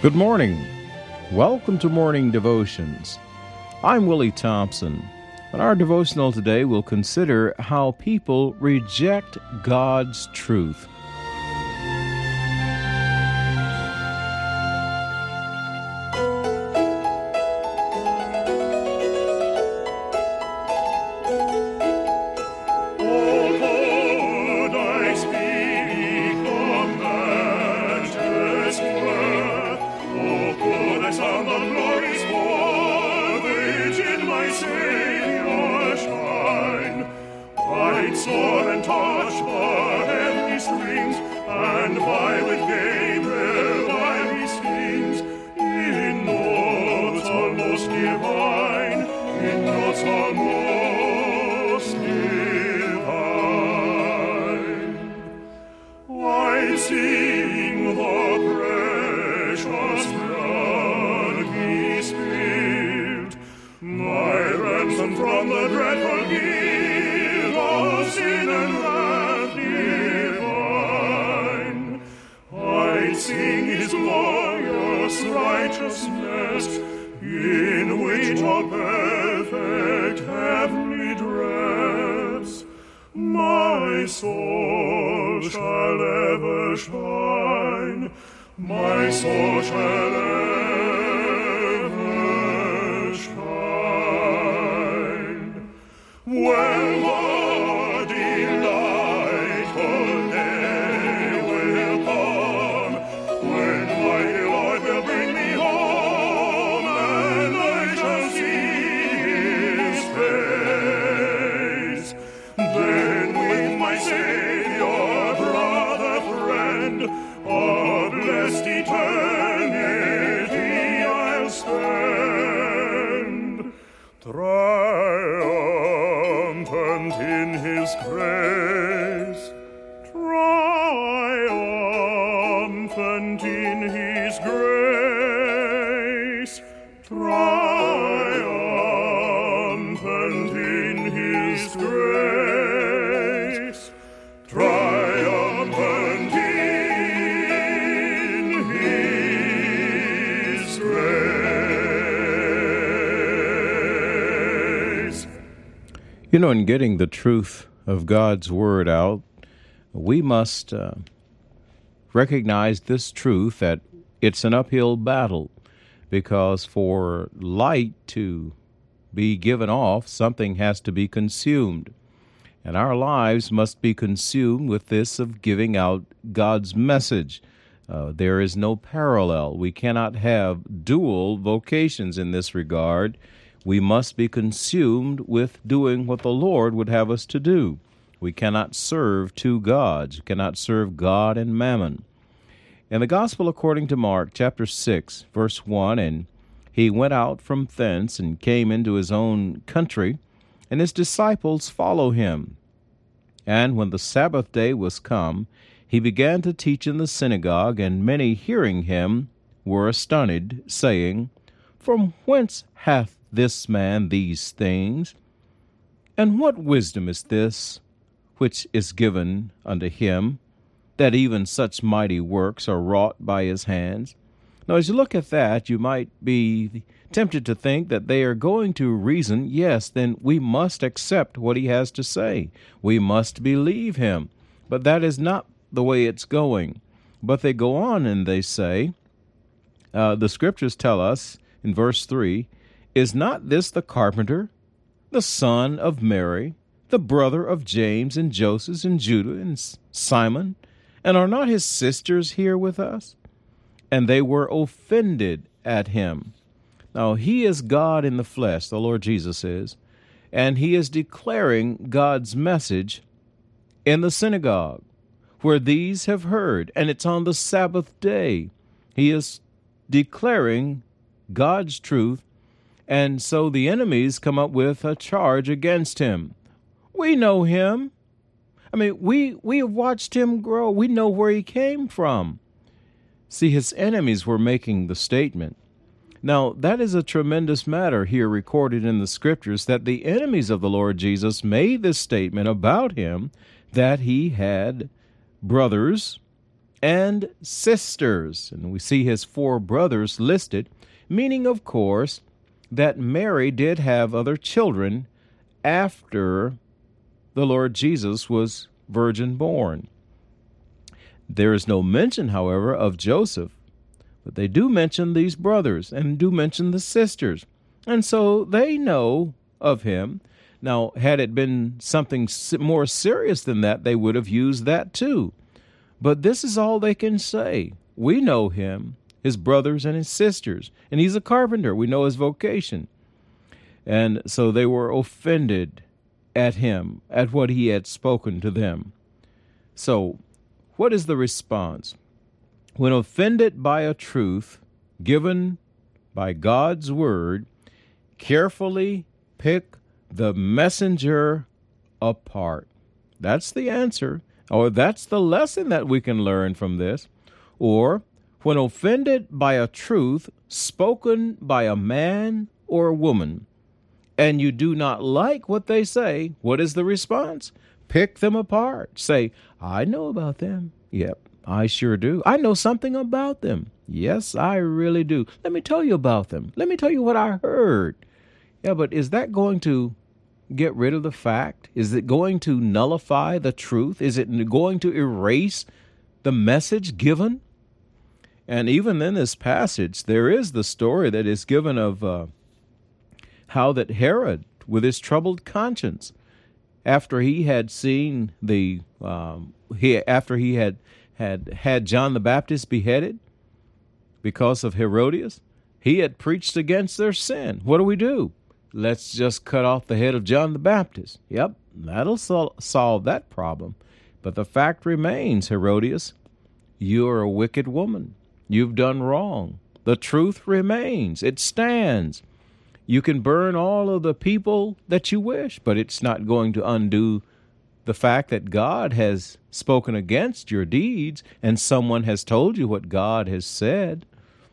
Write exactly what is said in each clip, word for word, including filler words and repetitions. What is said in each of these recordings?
Good morning. Welcome to Morning Devotions. I'm Willie Thompson, and our devotional today will consider how people reject God's truth. On the glories for which in my Savior shine, bright soar and touch the heavenly strings, and vie with Gabriel while he sings, in notes almost divine, in notes almost divine. I sing the precious blood He spilled, my ransom from the dreadful guilt of sin and wrath divine. I sing His glorious righteousness, in which all perfect heavenly dress my soul shall ever shine, my soul shall ever shine. When the delightful day will come, when my Lord will bring me home, and I shall see His face, then with my Savior, brother, friend, a blessed eternity I'll spend, triumphant in His grace, triumphant in His grace, triumphant in His grace, triumphant in His grace. You know, in getting the truth of God's Word out, we must uh, recognize this truth that it's an uphill battle, because for light to be given off, something has to be consumed. And our lives must be consumed with this of giving out God's message. Uh, there is no parallel. We cannot have dual vocations in this regard. We must be consumed with doing what the Lord would have us to do. We cannot serve two gods. We cannot serve God and mammon. In the Gospel according to Mark, chapter six, verse one, and he went out from thence and came into his own country, and his disciples follow him. And when the Sabbath day was come, he began to teach in the synagogue, and many hearing him were astonished, saying, From whence hath this man these things? And what wisdom is this which is given unto him, that even such mighty works are wrought by his hands? Now, as you look at that, you might be tempted to think that they are going to reason, yes, then we must accept what he has to say. We must believe him. But that is not the way it's going. But they go on and they say, uh, the scriptures tell us in verse three, Is not this the carpenter, the son of Mary, the brother of James and Joseph and Judah and Simon? And are not his sisters here with us? And they were offended at him. Now, he is God in the flesh, the Lord Jesus is, and he is declaring God's message in the synagogue where these have heard, and it's on the Sabbath day. He is declaring God's truth, and so the enemies come up with a charge against him. We know him. I mean, we, we have watched him grow. We know where he came from. See, his enemies were making the statement. Now, that is a tremendous matter here recorded in the Scriptures, that the enemies of the Lord Jesus made this statement about him, that he had brothers and sisters. And we see his four brothers listed, meaning, of course, that Mary did have other children after the Lord Jesus was virgin born. There is no mention, however, of Joseph, but they do mention these brothers and do mention the sisters. And so they know of him. Now, had it been something more serious than that, they would have used that too. But this is all they can say. We know him, his brothers and his sisters, and he's a carpenter. We know his vocation. And so they were offended at him, at what he had spoken to them. So, what is the response? When offended by a truth given by God's word, carefully pick the messenger apart. That's the answer, or that's the lesson that we can learn from this. Or, when offended by a truth spoken by a man or a woman, and you do not like what they say, what is the response? Pick them apart. Say, I know about them. Yep, I sure do. I know something about them. Yes, I really do. Let me tell you about them. Let me tell you what I heard. Yeah, but is that going to get rid of the fact? Is it going to nullify the truth? Is it going to erase the message given? And even in this passage, there is the story that is given of uh, how that Herod, with his troubled conscience, after he had seen the, um, he after he had had had John the Baptist beheaded because of Herodias, he had preached against their sin. What do we do? Let's just cut off the head of John the Baptist. Yep, that'll sol- solve that problem. But the fact remains, Herodias, you're a wicked woman. You've done wrong. The truth remains. It stands. You can burn all of the people that you wish, but it's not going to undo the fact that God has spoken against your deeds and someone has told you what God has said.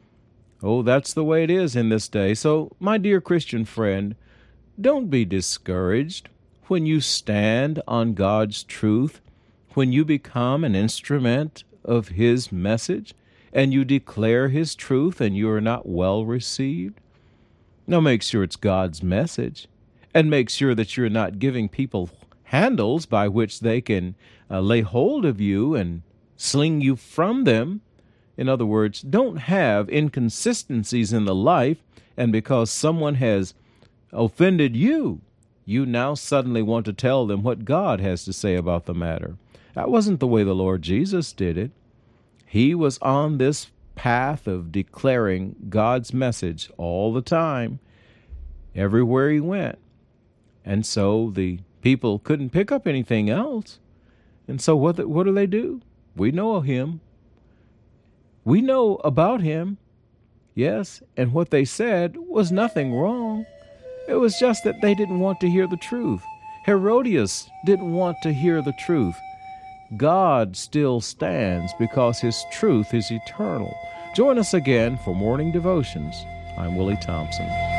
Oh, that's the way it is in this day. So, my dear Christian friend, don't be discouraged when you stand on God's truth, when you become an instrument of His message, and you declare His truth and you are not well received. Now, make sure it's God's message, and make sure that you're not giving people handles by which they can uh, lay hold of you and sling you from them. In other words, don't have inconsistencies in the life, and because someone has offended you, you now suddenly want to tell them what God has to say about the matter. That wasn't the way the Lord Jesus did it. He was on this path of declaring God's message all the time, everywhere he went. And so the people couldn't pick up anything else. And so what, what do they do? We know of him. We know about him, yes, and what they said was nothing wrong. It was just that they didn't want to hear the truth. Herodias didn't want to hear the truth. God still stands because his truth is eternal. Join us again for Morning Devotions. I'm Willie Thompson.